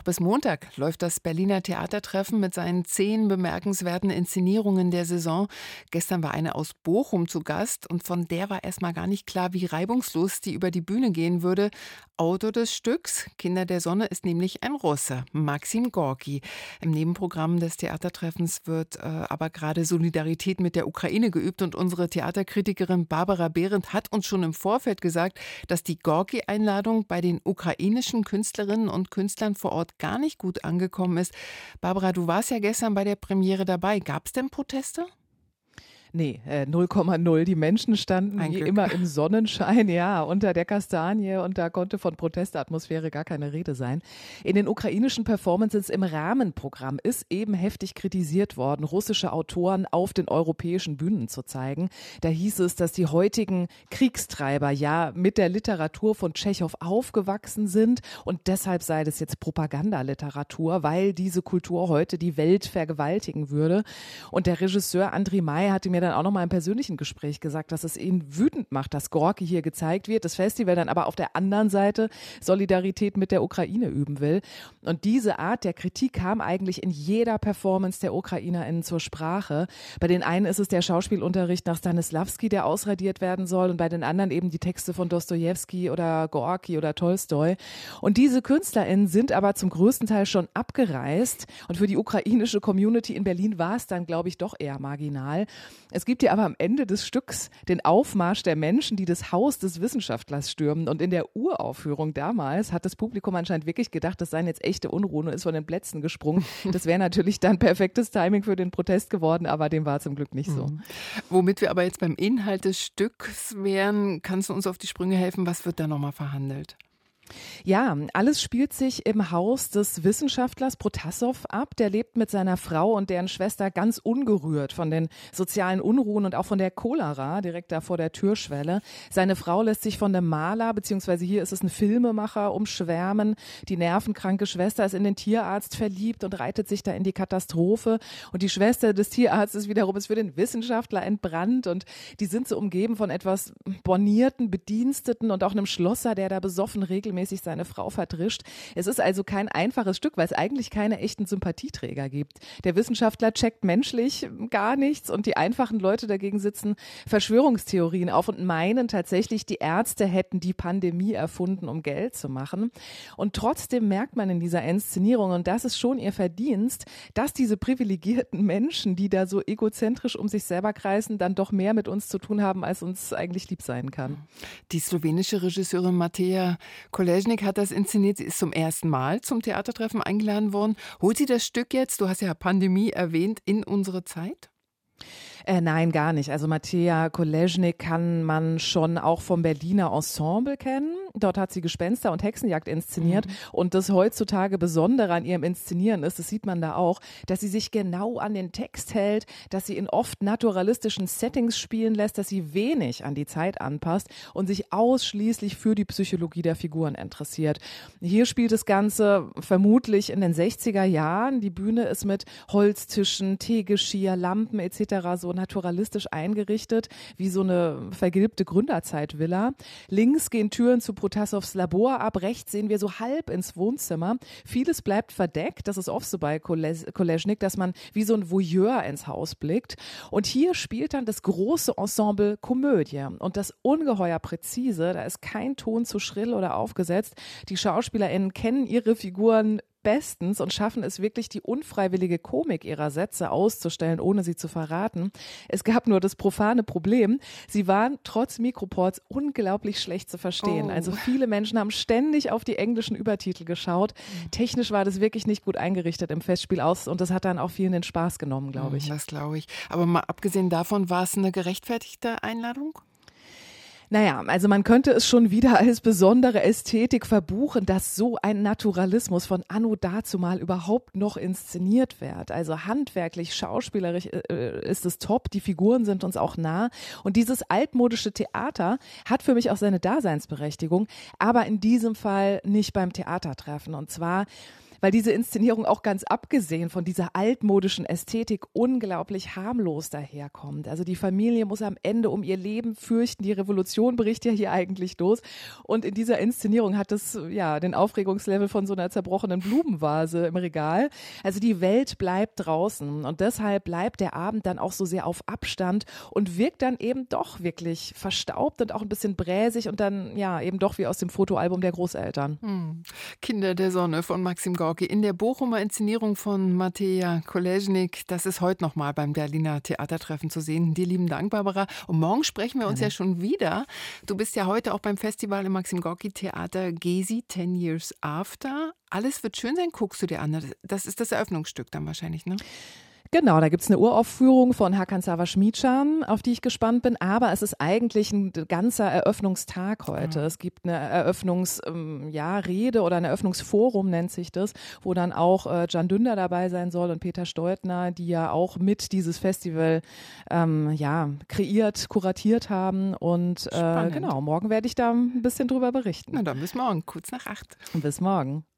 bis Montag läuft das Berliner Theatertreffen mit seinen 10 bemerkenswerten Inszenierungen der Saison. Gestern war eine aus Bochum zu Gast und von der war erstmal gar nicht klar, wie reibungslos die über die Bühne gehen würde. Autor des Stücks Kinder der Sonne ist nämlich ein Russe, Maxim Gorki. Im Nebenprogramm des Theatertreffens wird aber gerade Solidarität mit der Ukraine geübt und unsere Theaterkritikerin Barbara Behrendt hat uns schon im Vorfeld gesagt, dass die Gorki-Einladung bei den ukrainischen Künstlerinnen und Künstlern vor Ort gar nicht gut angekommen ist. Barbara, du warst ja gestern bei der Premiere dabei. Gab es denn Proteste? Nee, 0,0. Die Menschen standen Ein wie Glück. immer im Sonnenschein, ja, unter der Kastanie und da konnte von Protestatmosphäre gar keine Rede sein. In den ukrainischen Performances im Rahmenprogramm ist eben heftig kritisiert worden, russische Autoren auf den europäischen Bühnen zu zeigen. Da hieß es, dass die heutigen Kriegstreiber ja mit der Literatur von Tschechow aufgewachsen sind und deshalb sei das jetzt Propagandaliteratur, weil diese Kultur heute die Welt vergewaltigen würde. Und der Regisseur Andriy May hatte mir dann auch noch mal im persönlichen Gespräch gesagt, dass es ihn wütend macht, dass Gorki hier gezeigt wird, das Festival dann aber auf der anderen Seite Solidarität mit der Ukraine üben will. Und diese Art der Kritik kam eigentlich in jeder Performance der UkrainerInnen zur Sprache. Bei den einen ist es der Schauspielunterricht nach Stanislavski, der ausradiert werden soll, und bei den anderen eben die Texte von Dostojewski oder Gorki oder Tolstoi. Und diese KünstlerInnen sind aber zum größten Teil schon abgereist. Und für die ukrainische Community in Berlin war es dann, glaube ich, doch eher marginal. Es gibt ja aber am Ende des Stücks den Aufmarsch der Menschen, die das Haus des Wissenschaftlers stürmen. Und in der Uraufführung damals hat das Publikum anscheinend wirklich gedacht, das seien jetzt echte Unruhen und ist von den Plätzen gesprungen. Das wäre natürlich dann perfektes Timing für den Protest geworden, aber dem war zum Glück nicht so. Womit wir aber jetzt beim Inhalt des Stücks wären, kannst du uns auf die Sprünge helfen? Was wird da nochmal verhandelt? Ja, alles spielt sich im Haus des Wissenschaftlers Protassow ab. Der lebt mit seiner Frau und deren Schwester ganz ungerührt von den sozialen Unruhen und auch von der Cholera direkt da vor der Türschwelle. Seine Frau lässt sich von dem Maler, beziehungsweise hier ist es ein Filmemacher, umschwärmen. Die nervenkranke Schwester ist in den Tierarzt verliebt und reitet sich da in die Katastrophe. Und die Schwester des Tierarztes wiederum ist für den Wissenschaftler entbrannt und die sind so umgeben von etwas bornierten Bediensteten und auch einem Schlosser, der da besoffen regelmäßig seine Frau verdrischt. Es ist also kein einfaches Stück, weil es eigentlich keine echten Sympathieträger gibt. Der Wissenschaftler checkt menschlich gar nichts und die einfachen Leute dagegen sitzen Verschwörungstheorien auf und meinen tatsächlich, die Ärzte hätten die Pandemie erfunden, um Geld zu machen. Und trotzdem merkt man in dieser Inszenierung, und das ist schon ihr Verdienst, dass diese privilegierten Menschen, die da so egozentrisch um sich selber kreisen, dann doch mehr mit uns zu tun haben, als uns eigentlich lieb sein kann. Die slowenische Regisseurin Mateja Kolesnik hat das inszeniert. Sie ist zum ersten Mal zum Theatertreffen eingeladen worden. Holt sie das Stück jetzt, du hast ja Pandemie erwähnt, in unsere Zeit? Nein, gar nicht. Also Mateja Kolesnik kann man schon auch vom Berliner Ensemble kennen. Dort hat sie Gespenster und Hexenjagd inszeniert. Und das heutzutage Besondere an ihrem Inszenieren ist, das sieht man da auch, dass sie sich genau an den Text hält, dass sie in oft naturalistischen Settings spielen lässt, dass sie wenig an die Zeit anpasst und sich ausschließlich für die Psychologie der Figuren interessiert. Hier spielt das Ganze vermutlich in den 60er Jahren. Die Bühne ist mit Holztischen, Teegeschirr, Lampen etc. so naturalistisch eingerichtet, wie so eine vergilbte Gründerzeitvilla. Links gehen Türen zu Protassows Labor ab, rechts sehen wir so halb ins Wohnzimmer. Vieles bleibt verdeckt, das ist oft so bei Kolesnik, dass man wie so ein Voyeur ins Haus blickt. Und hier spielt dann das große Ensemble Komödie und das ungeheuer präzise, da ist kein Ton zu schrill oder aufgesetzt. Die SchauspielerInnen kennen ihre Figuren bestens und schaffen es wirklich, die unfreiwillige Komik ihrer Sätze auszustellen, ohne sie zu verraten. Es gab nur das profane Problem, sie waren trotz Mikroports unglaublich schlecht zu verstehen. Oh. Also viele Menschen haben ständig auf die englischen Übertitel geschaut. Technisch war das wirklich nicht gut eingerichtet im Festspiel aus und das hat dann auch vielen den Spaß genommen, glaube ich. Das glaube ich. Aber mal abgesehen davon, war es eine gerechtfertigte Einladung? Naja, also man könnte es schon wieder als besondere Ästhetik verbuchen, dass so ein Naturalismus von anno dazumal überhaupt noch inszeniert wird. Also handwerklich, schauspielerisch ist es top, die Figuren sind uns auch nah und dieses altmodische Theater hat für mich auch seine Daseinsberechtigung, aber in diesem Fall nicht beim Theatertreffen und zwar weil diese Inszenierung auch ganz abgesehen von dieser altmodischen Ästhetik unglaublich harmlos daherkommt. Also die Familie muss am Ende um ihr Leben fürchten. Die Revolution bricht ja hier eigentlich los. Und in dieser Inszenierung hat es ja den Aufregungslevel von so einer zerbrochenen Blumenvase im Regal. Also die Welt bleibt draußen und deshalb bleibt der Abend dann auch so sehr auf Abstand und wirkt dann eben doch wirklich verstaubt und auch ein bisschen bräsig und dann ja eben doch wie aus dem Fotoalbum der Großeltern. Kinder der Sonne von Maxim Gorki in der Bochumer Inszenierung von Mateja Kolesnik. Das ist heute nochmal beim Berliner Theatertreffen zu sehen. Dir lieben Dank, Barbara. Und morgen sprechen wir uns ja schon wieder. Du bist ja heute auch beim Festival im Maxim Gorki Theater Gezi 10 Years After. Alles wird schön sein, guckst du dir an. Das ist das Eröffnungsstück dann wahrscheinlich, ne? Genau, da gibt's eine Uraufführung von Hakan Savaschmidschan, auf die ich gespannt bin, aber es ist eigentlich ein ganzer Eröffnungstag heute. Es gibt eine Rede oder ein Eröffnungsforum nennt sich das, wo dann auch Can Dündar dabei sein soll und Peter Steutner, die ja auch mit dieses Festival kreiert, kuratiert haben und genau, morgen werde ich da ein bisschen drüber berichten. Na dann bis morgen, kurz nach 8. Bis morgen.